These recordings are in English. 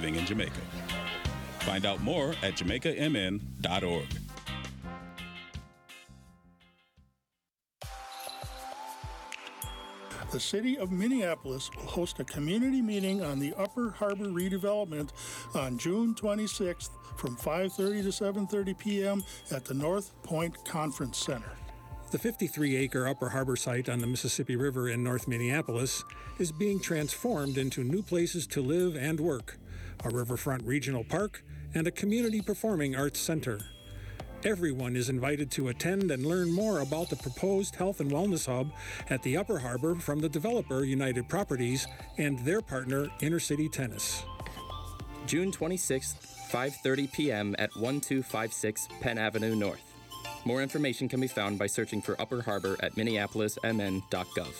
living in Jamaica. Find out more at jamaicamn.org. The City of Minneapolis will host a community meeting on the Upper Harbor redevelopment on June 26th from 5:30 to 7:30 p.m. at the North Point Conference Center. The 53-acre Upper Harbor site on the Mississippi River in North Minneapolis is being transformed into new places to live and work, a riverfront regional park, and a community performing arts center. Everyone is invited to attend and learn more about the proposed health and wellness hub at the Upper Harbor from the developer United Properties and their partner Intercity Tennis. June 26th, 5:30 p.m. at 1256 Penn Avenue North. More information can be found by searching for Upper Harbor at minneapolismn.gov.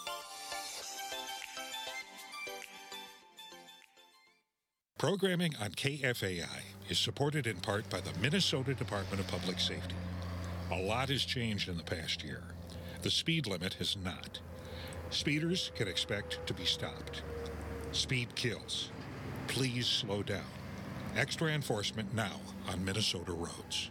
Programming on KFAI is supported in part by the Minnesota Department of Public Safety. A lot has changed in the past year. The speed limit has not. Speeders can expect to be stopped. Speed kills. Please slow down. Extra enforcement now on Minnesota roads.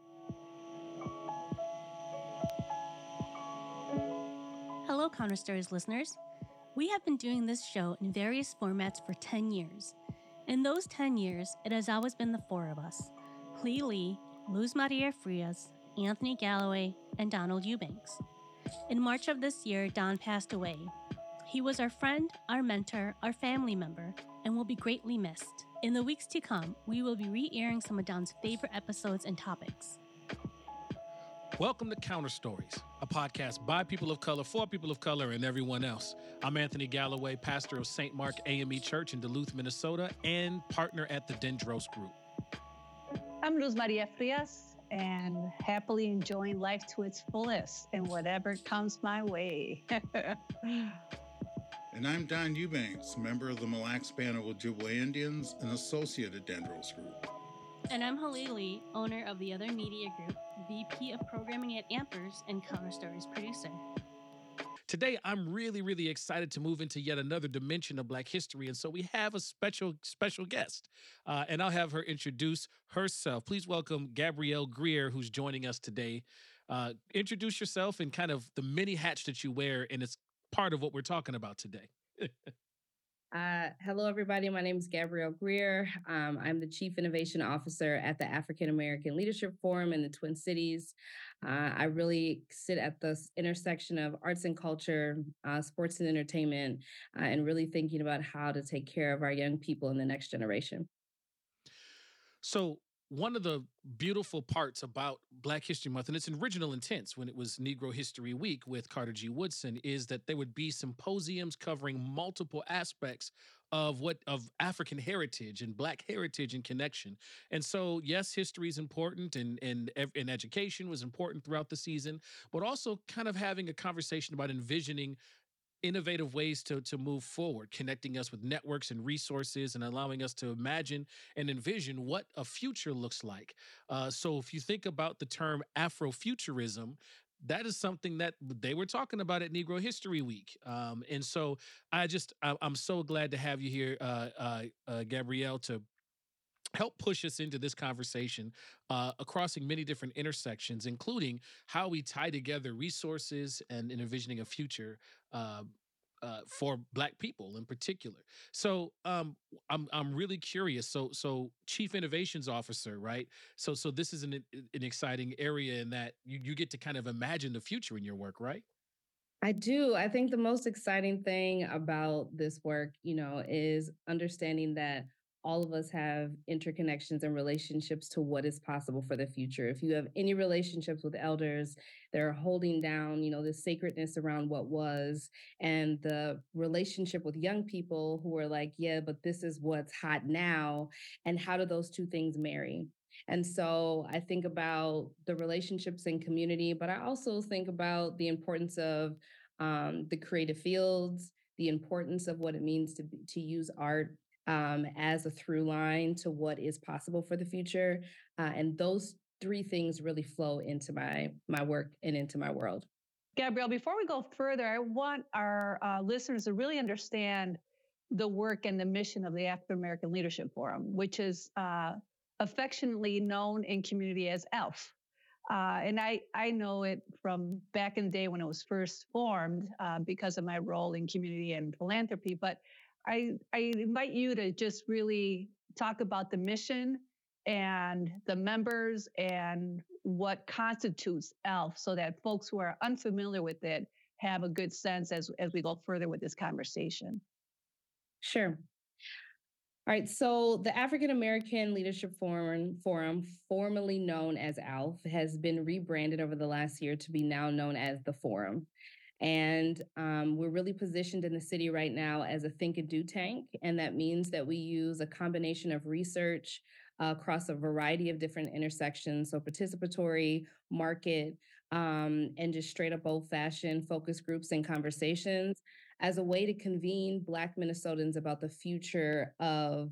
Hello, Counter Stories listeners. We have been doing this show in various formats for 10 years. In those 10 years, it has always been the four of us: Clee Lee, Luz Maria Frias, Anthony Galloway, and Donald Eubanks. In March of this year, Don passed away. He was our friend, our mentor, our family member, and will be greatly missed. In the weeks to come, we will be re-airing some of Don's favorite episodes and topics. Welcome to Counter Stories, a podcast by people of color, for people of color, and everyone else. I'm Anthony Galloway, pastor of St. Mark AME Church in Duluth, Minnesota, and partner at the Dendros Group. I'm Luz Maria Frias, and happily enjoying life to its fullest and whatever comes my way. And I'm Don Eubanks, member of the Mille Lacs Band of Ojibwe Indians and associate at Dendros Group. And I'm Halili, owner of the Other Media Group, VP of Programming at Ampers, and Counter Stories producer. Today, I'm really excited to move into yet another dimension of Black history, and so we have a special guest, and I'll have her introduce herself. Please welcome Gabrielle Greer, who's joining us today. Introduce yourself and kind of the many hats that you wear, and it's part of what we're talking about today. Hello, everybody. My name is Gabrielle Greer. I'm the Chief Innovation Officer at the African American Leadership Forum in the Twin Cities. I really sit at the intersection of arts and culture, sports and entertainment, and really thinking about how to take care of our young people in the next generation. So one of the beautiful parts about Black History Month, and its original intents when it was Negro History Week with Carter G. Woodson, is that there would be symposiums covering multiple aspects of African heritage and Black heritage and connection. And so, yes, history is important, and education was important throughout the season, but also kind of having a conversation about envisioning innovative ways to move forward, connecting us with networks and resources and allowing us to imagine and envision what a future looks like. So if you think about the term Afrofuturism, that is something that they were talking about at Negro History Week. And so I'm so glad to have you here, Gabrielle, to help push us into this conversation across many different intersections, including how we tie together resources and envisioning a future for Black people in particular. So I'm really curious. So Chief Innovations Officer, right? So this is an exciting area in that you get to kind of imagine the future in your work, right? I do. I think the most exciting thing about this work, is understanding that all of us have interconnections and relationships to what is possible for the future. If you have any relationships with elders, they're holding down, the sacredness around what was, and the relationship with young people who are like, yeah, but this is what's hot now. And how do those two things marry? And so I think about the relationships in community, but I also think about the importance of the creative fields, the importance of what it means to use art as a through line to what is possible for the future. And those three things really flow into my work and into my world. Gabrielle, before we go further, I want our listeners to really understand the work and the mission of the African American Leadership Forum, which is affectionately known in community as ALF. And I know it from back in the day when it was first formed because of my role in community and philanthropy. But I invite you to just really talk about the mission and the members and what constitutes ALF so that folks who are unfamiliar with it have a good sense as we go further with this conversation. Sure. All right, so the African American Leadership Forum, formerly known as ALF, has been rebranded over the last year to be now known as the Forum. And we're really positioned in the city right now as a think and do tank. And that means that we use a combination of research across a variety of different intersections. So participatory, market, and just straight up old fashioned focus groups and conversations as a way to convene Black Minnesotans about the future of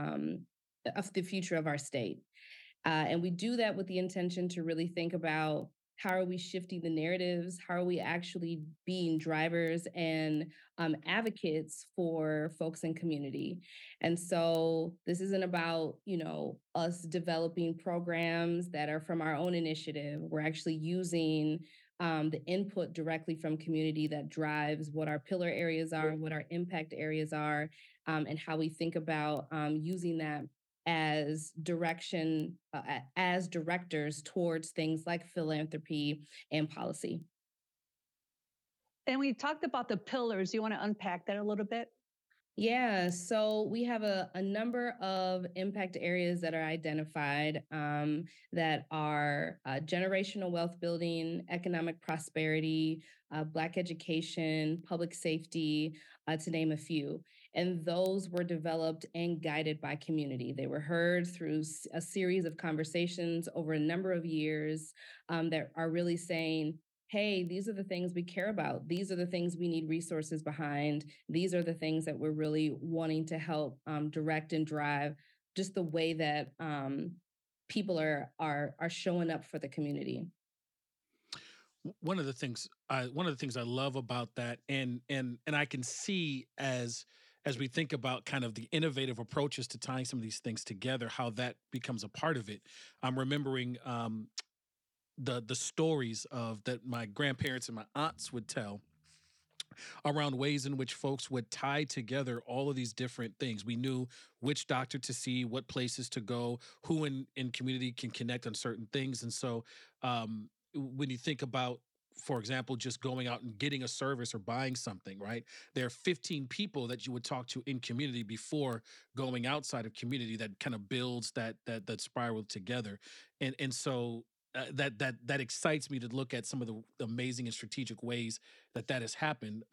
our state. And we do that with the intention to really think about how are we shifting the narratives? How are we actually being drivers and advocates for folks in community? And so this isn't about, us developing programs that are from our own initiative. We're actually using the input directly from community that drives what our pillar areas are, what our impact areas are, and how we think about using that as direction, as directors towards things like philanthropy and policy. And we talked about the pillars. You want to unpack that a little bit? Yeah, so we have a number of impact areas that are identified that are generational wealth building, economic prosperity, Black education, public safety, to name a few. And those were developed and guided by community. They were heard through a series of conversations over a number of years that are really saying, hey, these are the things we care about. These are the things we need resources behind. These are the things that we're really wanting to help direct and drive just the way that people are showing up for the community. One of the things I love about that, and I can see as we think about kind of the innovative approaches to tying some of these things together, how that becomes a part of it. I'm remembering the stories of that my grandparents and my aunts would tell around ways in which folks would tie together all of these different things. We knew which doctor to see, what places to go, who in community can connect on certain things. And so when you think about, for example, just going out and getting a service or buying something, right? There are 15 people that you would talk to in community before going outside of community that kind of builds that spiral together. And so that excites me to look at some of the amazing and strategic ways that has happened,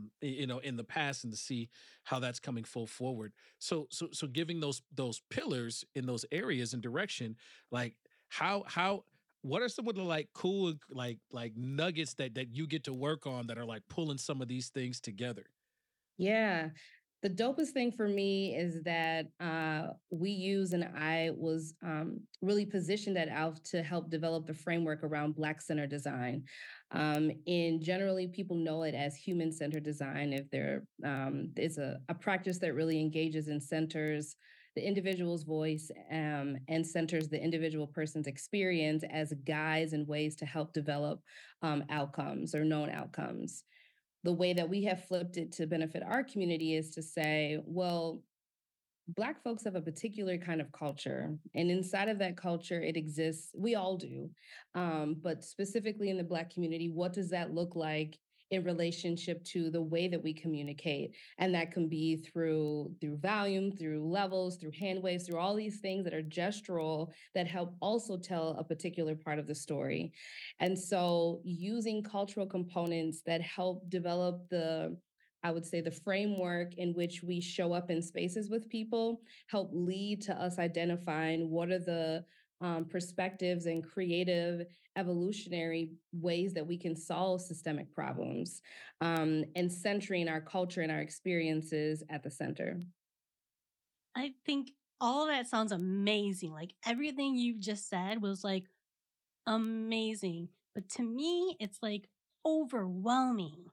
in the past, and to see how that's coming full forward. So giving those pillars in those areas and direction, like what are some of the cool nuggets that you get to work on that are pulling some of these things together? Yeah. The dopest thing for me is that we use, and I was really positioned at ALF to help develop the framework around Black-centered design. And generally, people know it as human-centered design. If there is a practice that really engages and centers the individual's voice and centers the individual person's experience as guides and ways to help develop outcomes or known outcomes. The way that we have flipped it to benefit our community is to say, well, Black folks have a particular kind of culture. And inside of that culture, it exists. We all do. But specifically in the Black community, what does that look like in relationship to the way that we communicate? And that can be through volume, through levels, through hand waves, through all these things that are gestural that help also tell a particular part of the story. And so using cultural components that help develop the framework in which we show up in spaces with people help lead to us identifying what are the perspectives and creative evolutionary ways that we can solve systemic problems, and centering our culture and our experiences at the center. I think all of that sounds amazing. Everything you just said was amazing. But to me, it's overwhelming.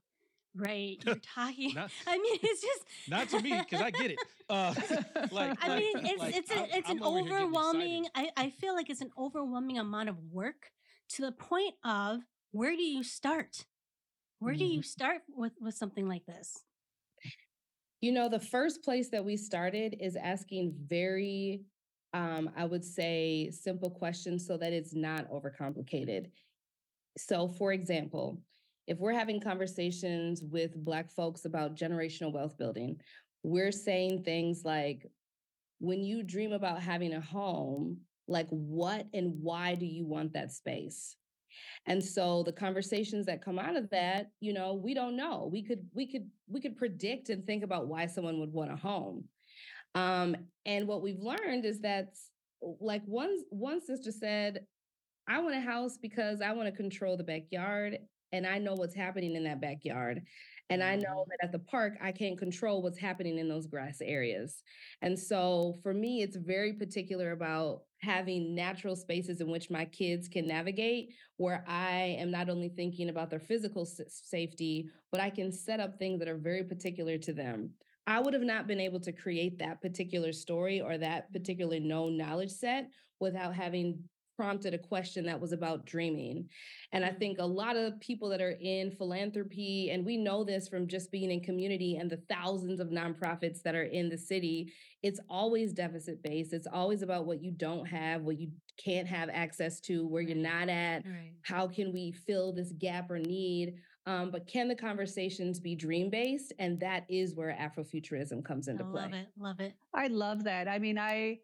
Right. You're talking. Not- I mean, it's just Not to me, because I get it. I mean, it's an I'm over here getting overwhelming. excited. I feel like it's an overwhelming amount of work to the point of where do you start? Where do you start with something like this? You know, the first place that we started is asking very, I would say, simple questions so that it's not overcomplicated. So, for example, if we're having conversations with Black folks about generational wealth building, we're saying things like, when you dream about having a home, like what and why do you want that space? And so the conversations that come out of that, you know, we don't know. We could predict and think about why someone would want a home. And what we've learned is that, like one sister said, I want a house because I want to control the backyard and I know what's happening in that backyard. And I know that at the park, I can't control what's happening in those grass areas. And so for me, it's very particular about having natural spaces in which my kids can navigate, where I am not only thinking about their physical safety, but I can set up things that are very particular to them. I would have not been able to create that particular story or that particular known knowledge set without having prompted a question that was about dreaming. And I think a lot of people that are in philanthropy, and we know this from just being in community and the thousands of nonprofits that are in the city, it's always deficit based. It's always about what you don't have, what you can't have access to, where you're not at. Right. How can we fill this gap or need? But can the conversations be dream based? And that is where Afrofuturism comes into play. Love it. Love it. I love that. I mean,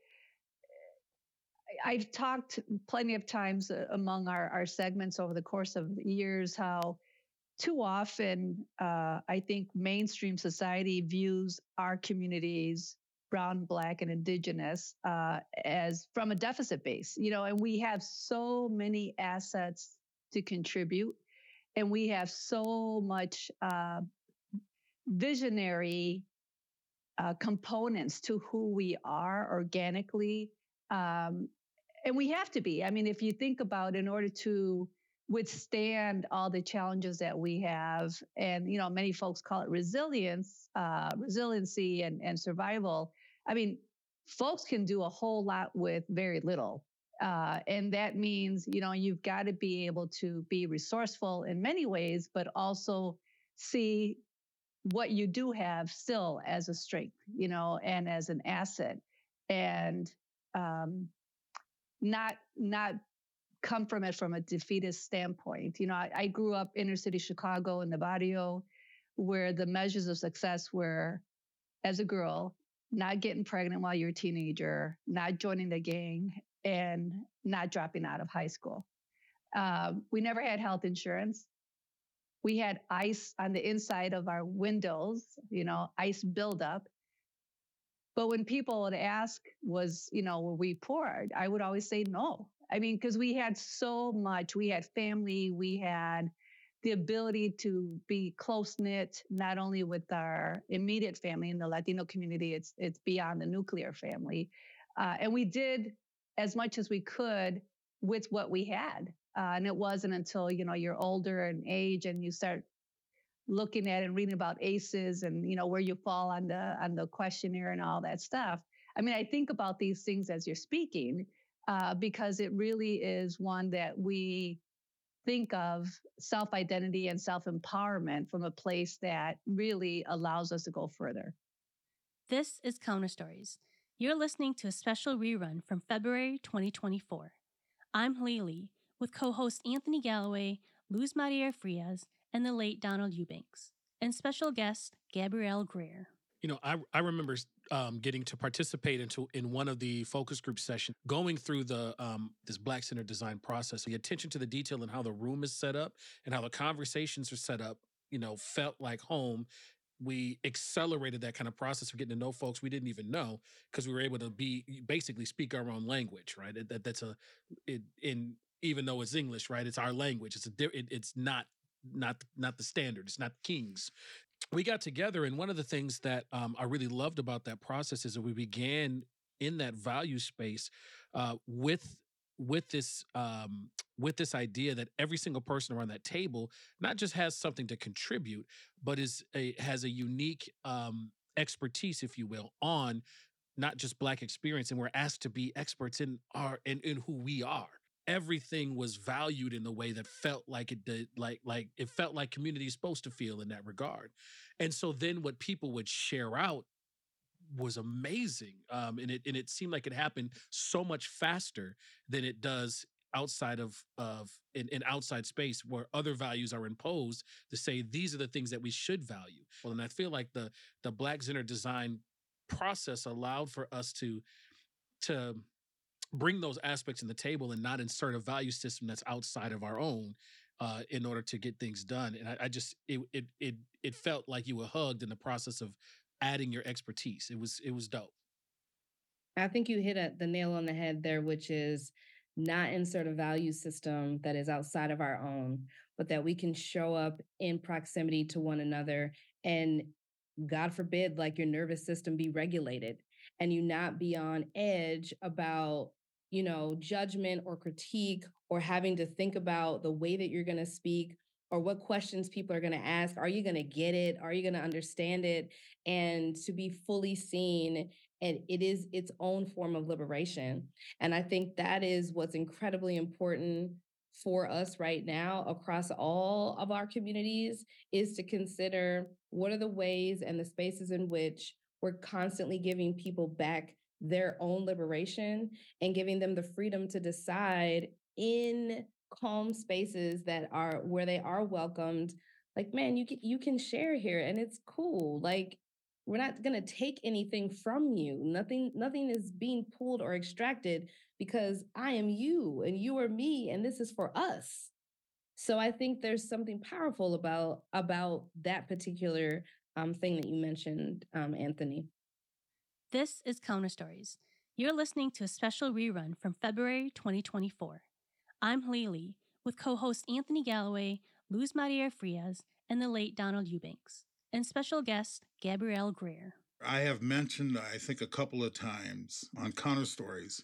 I've talked plenty of times among our segments over the course of years how too often I think mainstream society views our communities, Brown, Black, and Indigenous, as from a deficit base, you know, and we have so many assets to contribute, and we have so much visionary components to who we are organically. And we have to be. I mean, if you think about in order to withstand all the challenges that we have, and, you know, many folks call it resiliency and survival. I mean, folks can do a whole lot with very little. And that means, you know, you've got to be able to be resourceful in many ways, but also see what you do have still as a strength, you know, and as an asset. And, not come from it from a defeatist standpoint. You know, I grew up inner city Chicago in the barrio, where the measures of success were, as a girl, not getting pregnant while you're a teenager, not joining the gang, and not dropping out of high school. We never had health insurance. We had ice on the inside of our windows, you know, ice buildup. But when people would ask, were we poor? I would always say no. I mean, because we had so much. We had family. We had the ability to be close-knit, not only with our immediate family in the Latino community, it's beyond the nuclear family. And we did as much as we could with what we had. And it wasn't until, you know, you're older in age and you start looking at and reading about ACEs and, you know, where you fall on the questionnaire and all that stuff. I mean, I think about these things as you're speaking, because it really is one that we think of self-identity and self-empowerment from a place that really allows us to go further. This is Counter Stories. You're listening to a special rerun from February 2024. I'm Halili with co-host Anthony Galloway, Luz Maria Frias, and the late Donald Eubanks, and special guest Gabrielle Greer. You know, I remember getting to participate in one of the focus group sessions, going through the this Black Center design process. The attention to the detail and how the room is set up and how the conversations are set up, you know, felt like home. We accelerated that kind of process of getting to know folks we didn't even know, because we were able to basically speak our own language, right? Even though it's English, right? It's our language. It's not the standard. It's not King's. We got together, and one of the things that I really loved about that process is that we began in that value space with with this idea that every single person around that table not just has something to contribute, but has a unique expertise, if you will, on not just Black experience, and we're asked to be experts in in who we are. Everything was valued in the way that felt like it did, like it felt like community is supposed to feel in that regard. And so then what people would share out was amazing, and it seemed like it happened so much faster than it does outside of in outside space where other values are imposed to say these are the things that we should value. Well, and I feel like the Black Centered Design process allowed for us to bring those aspects in the table and not insert a value system that's outside of our own in order to get things done. And I just it felt like you were hugged in the process of adding your expertise. It was dope. I think you hit the nail on the head there, which is not insert a value system that is outside of our own, but that we can show up in proximity to one another and, God forbid, like your nervous system be regulated and you not be on edge about, judgment or critique or having to think about the way that you're going to speak or what questions people are going to ask. Are you going to get it? Are you going to understand it? And to be fully seen, and it is its own form of liberation. And I think that is what's incredibly important for us right now across all of our communities, is to consider what are the ways and the spaces in which we're constantly giving people back their own liberation and giving them the freedom to decide in calm spaces that are where they are welcomed. Like, man, you can share here and it's cool. Like, we're not going to take anything from you. Nothing is being pulled or extracted, because I am you and you are me, and this is for us. So I think there's something powerful about that particular thing that you mentioned, Anthony. This is Counter Stories. You're listening to a special rerun from February 2024. I'm Halili, with co-host Anthony Galloway, Luz Maria Frias, and the late Donald Eubanks, and special guest Gabrielle Greer. I have mentioned, I think, a couple of times on Counter Stories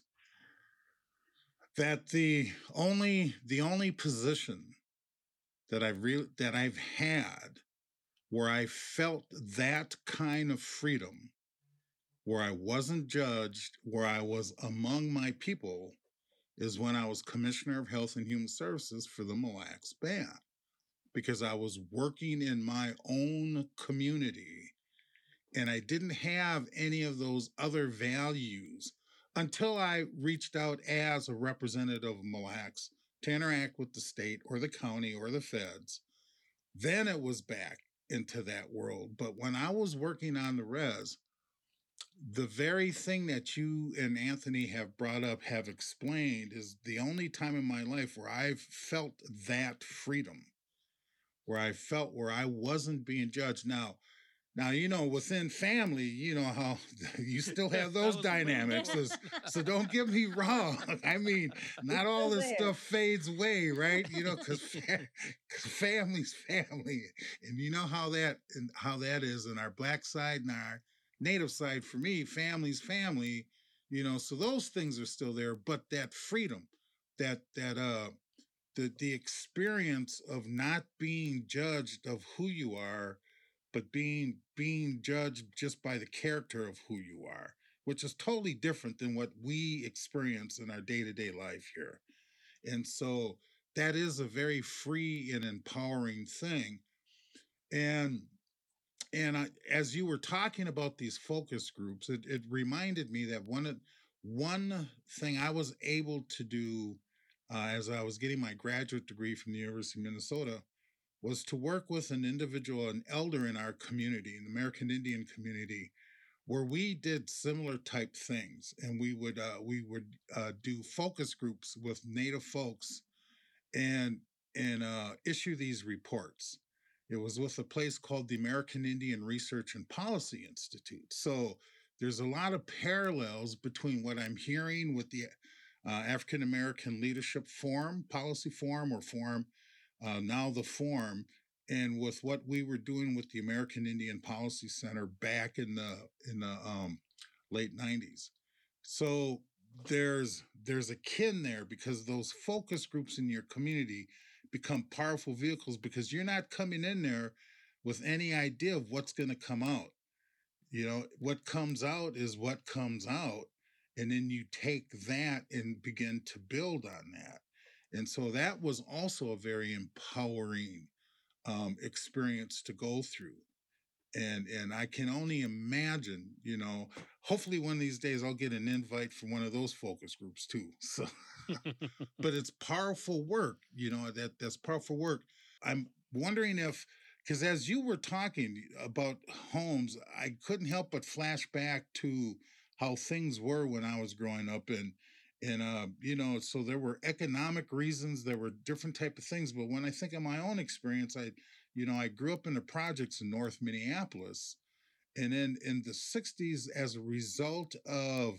that the only position that I've had where I felt that kind of freedom, where I wasn't judged, where I was among my people, is when I was Commissioner of Health and Human Services for the Mille Lacs Band, because I was working in my own community and I didn't have any of those other values until I reached out as a representative of Mille Lacs to interact with the state or the county or the feds. Then it was back into that world. But when I was working on the res, the very thing that you and Anthony have brought up, have explained, is the only time in my life where I've felt that freedom, where I wasn't being judged. Now, within family, you know how you still have those dynamics. So don't get me wrong. I mean, not all this stuff fades away, right? Because family's family. And you know how that is in our Black side and our Native side. For me, family's family, so those things are still there. But that freedom, the experience of not being judged of who you are, but being judged just by the character of who you are, which is totally different than what we experience in our day-to-day life here. And so that is a very free and empowering thing. And as you were talking about these focus groups, it reminded me that one thing I was able to do as I was getting my graduate degree from the University of Minnesota was to work with an individual, an elder in our community, an American Indian community, where we did similar type things. And we would do focus groups with Native folks and issue these reports. It was with a place called the American Indian Research and Policy Institute. So there's a lot of parallels between what I'm hearing with the African American Leadership Forum, Policy Forum, or Forum, now the Forum, and with what we were doing with the American Indian Policy Center back in the late 90s. So there's there's a kin there, because those focus groups in your community become powerful vehicles, because you're not coming in there with any idea of what's going to come out. What comes out is what comes out. And then you take that and begin to build on that. And so that was also a very empowering experience to go through. And I can only imagine, hopefully one of these days I'll get an invite from one of those focus groups too. So, but it's powerful work, that's powerful work. I'm wondering if, because as you were talking about homes, I couldn't help but flash back to how things were when I was growing up, and so there were economic reasons, there were different type of things. But when I think of my own experience, I grew up in the projects in North Minneapolis, and then in the 60s, as a result of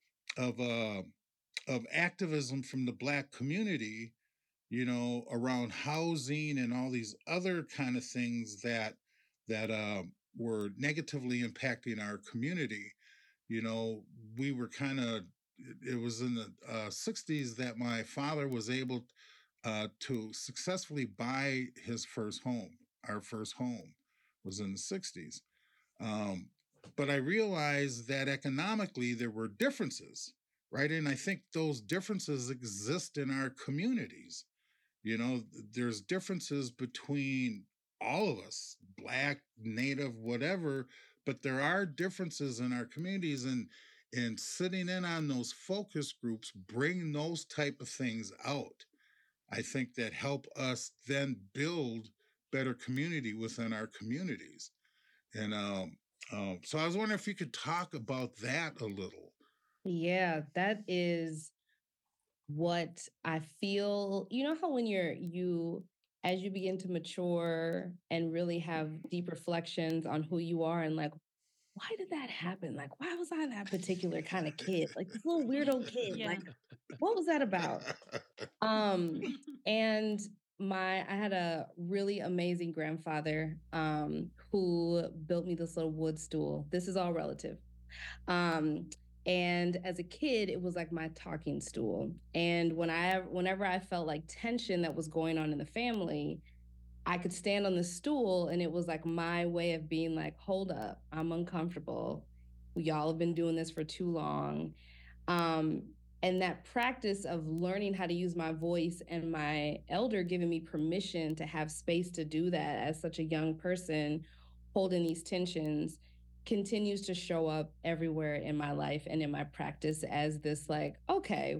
activism from the Black community, around housing and all these other kind of things that were negatively impacting our community. We were it was in the 60s that my father was able to successfully buy his first home. Our first home was in the 60s. But I realized that economically there were differences, right? And I think those differences exist in our communities. There's differences between all of us, Black, Native, whatever, but there are differences in our communities, and sitting in on those focus groups bring those type of things out. I think that help us then build better community within our communities. And so I was wondering if you could talk about that a little. Yeah, that is what I feel. You know how when as you begin to mature and really have deep reflections on who you are, and like, why did that happen? Like, why was I that particular kind of kid? Like this little weirdo kid. Yeah. Like, what was that about? And I had a really amazing grandfather who built me this little wood stool. This is all relative. And as a kid, it was like my talking stool. And whenever I felt like tension that was going on in the family, I could stand on the stool, and it was like my way of being like, hold up, I'm uncomfortable. Y'all have been doing this for too long. And that practice of learning how to use my voice, and my elder giving me permission to have space to do that as such a young person holding these tensions, continues to show up everywhere in my life and in my practice as this like, okay,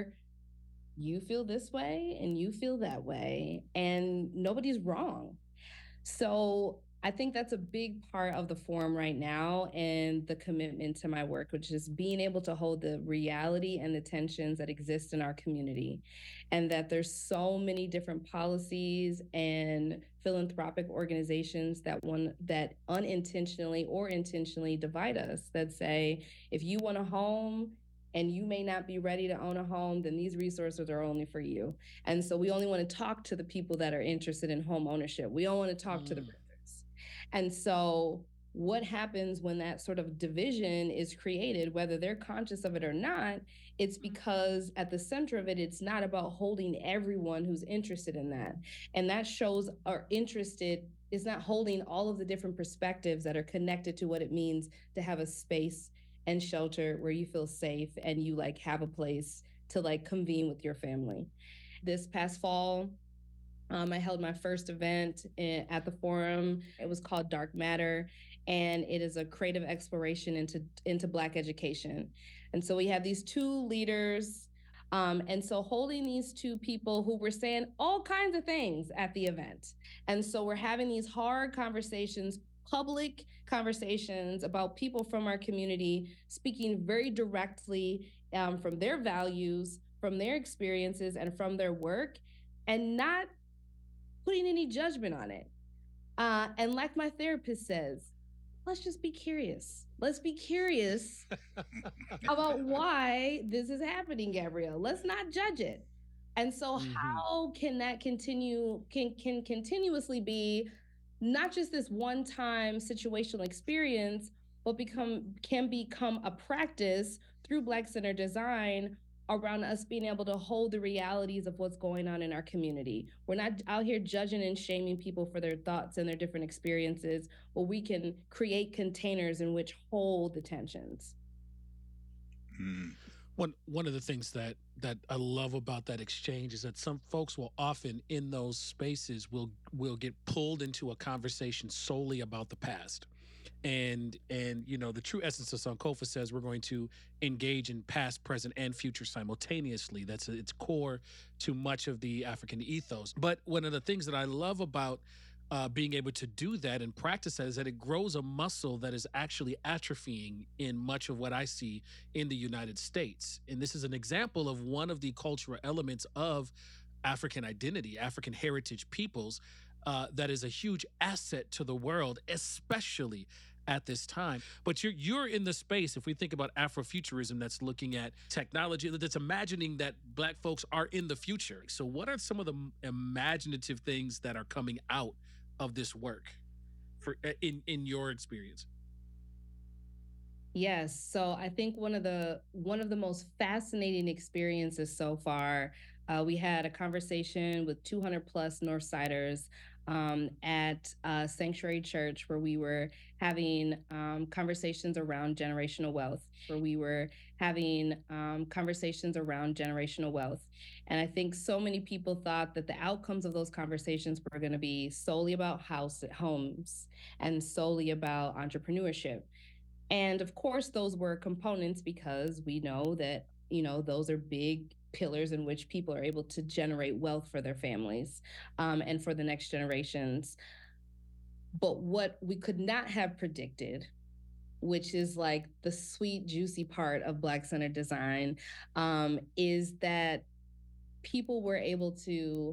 you feel this way and you feel that way, and nobody's wrong. So I think that's a big part of the forum right now, and the commitment to my work, which is being able to hold the reality and the tensions that exist in our community, and that there's so many different policies and philanthropic organizations that unintentionally or intentionally divide us, that say, if you want a home and you may not be ready to own a home, then these resources are only for you. And so we only want to talk to the people that are interested in home ownership. We don't want to talk to the renters. And so what happens when that sort of division is created, whether they're conscious of it or not, it's because at the center of it, it's not about holding everyone who's interested in that. And that shows are interested is not holding all of the different perspectives that are connected to what it means to have a space and shelter where you feel safe and you like have a place to like convene with your family. This past fall, I held my first event at the forum. It was called Dark Matter, and it is a creative exploration into Black education. And so we have these two leaders, and so holding these two people who were saying all kinds of things at the event. And so we're having these hard conversations, public conversations about people from our community speaking very directly from their values, from their experiences, and from their work, and not putting any judgment on it. And like my therapist says, let's just be curious. Let's be curious about why this is happening, Gabrielle. Let's not judge it. And so how can that can continuously be not just this one-time situational experience, but can become a practice through Black-centered design around us being able to hold the realities of what's going on in our community. We're not out here judging and shaming people for their thoughts and their different experiences, but we can create containers in which hold the tensions. One of the things that I love about that exchange is that some folks will often in those spaces will get pulled into a conversation solely about the past. And you know, the true essence of Sankofa says we're going to engage in past, present, and future simultaneously. That's its core to much of the African ethos. But one of the things that I love about being able to do that and practice that is that it grows a muscle that is actually atrophying in much of what I see in the United States. And this is an example of one of the cultural elements of African identity, African heritage peoples, that is a huge asset to the world, especially at this time. But you're in the space, if we think about Afrofuturism, that's looking at technology, that's imagining that Black folks are in the future. So what are some of the imaginative things that are coming out of this work for in your experience? Yes. So I think one of the most fascinating experiences so far, we had a conversation with 200 plus Northsiders at Sanctuary Church, where we were having conversations around generational wealth, And I think so many people thought that the outcomes of those conversations were going to be solely about homes and solely about entrepreneurship. And of course, those were components because we know that, you know, those are big pillars in which people are able to generate wealth for their families and for the next generations. But what we could not have predicted, which is like the sweet, juicy part of Black-centered design, is that people were able to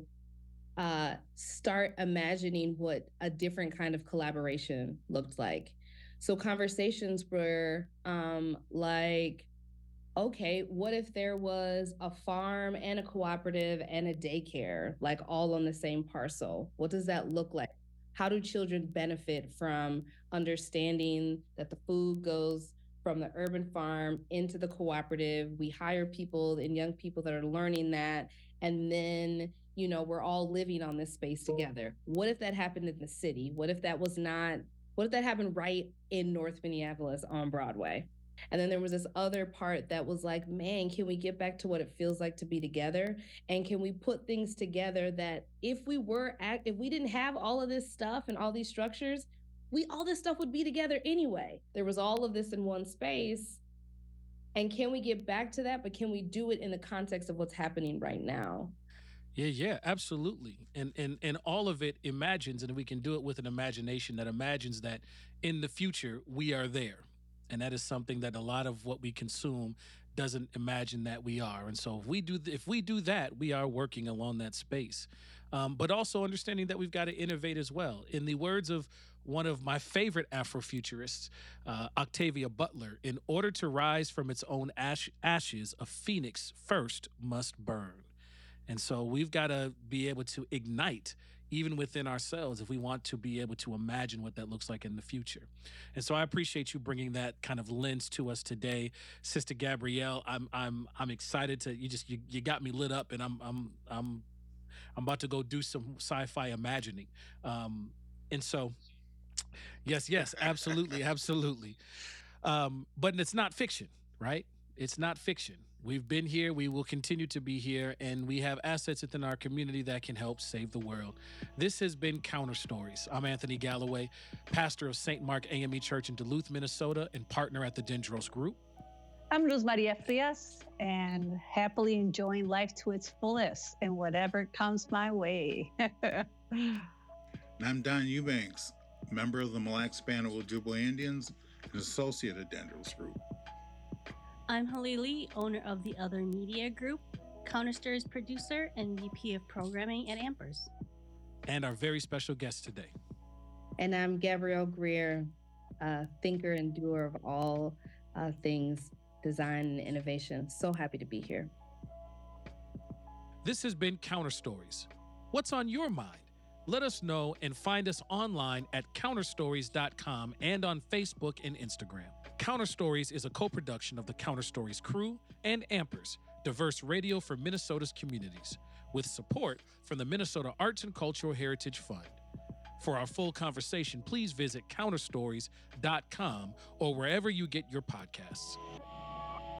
start imagining what a different kind of collaboration looked like. So conversations were like, okay, what if there was a farm and a cooperative and a daycare, like all on the same parcel? What does that look like? How do children benefit from understanding that the food goes from the urban farm into the cooperative? We hire people and young people that are learning that. And then, you know, we're all living on this space together. What if that happened in the city? What if that happened right in North Minneapolis on Broadway? And then there was this other part that was like, man, can we get back to what it feels like to be together? And can we put things together that if we didn't have all of this stuff and all these structures, all this stuff would be together anyway. There was all of this in one space. And can we get back to that? But can we do it in the context of what's happening right now? Yeah, absolutely. And all of it imagines, and we can do it with an imagination that imagines that in the future we are there. And that is something that a lot of what we consume doesn't imagine that we are. And so if we do that, we are working along that space. But also understanding that we've got to innovate as well. In the words of one of my favorite Afrofuturists, Octavia Butler, in order to rise from its own ashes, a phoenix first must burn. And so we've got to be able to ignite even within ourselves if we want to be able to imagine what that looks like in the future. And so I appreciate you bringing that kind of lens to us today, Sister Gabrielle. I'm excited to you got me lit up, and I'm about to go do some sci-fi imagining. And so yes, absolutely. But it's not fiction, right? It's not fiction. We've been here, we will continue to be here, and we have assets within our community that can help save the world. This has been Counter Stories. I'm Anthony Galloway, pastor of St. Mark AME Church in Duluth, Minnesota, and partner at the Dendros Group. I'm Luz Maria Frias, and happily enjoying life to its fullest and whatever comes my way. And I'm Don Eubanks, member of the Mille Lacs Band of Ojibwe Indians and associate at Dendros Group. I'm Halili, owner of The Other Media Group, Counter Stories producer, and VP of Programming at Ampers. And our very special guest today. And I'm Gabrielle Greer, thinker and doer of all things design and innovation. So happy to be here. This has been Counter Stories. What's on your mind? Let us know and find us online at counterstories.com and on Facebook and Instagram. Counter Stories is a co-production of the Counter Stories crew and Ampers, diverse radio for Minnesota's communities, with support from the Minnesota Arts and Cultural Heritage Fund. For our full conversation, please visit counterstories.com or wherever you get your podcasts.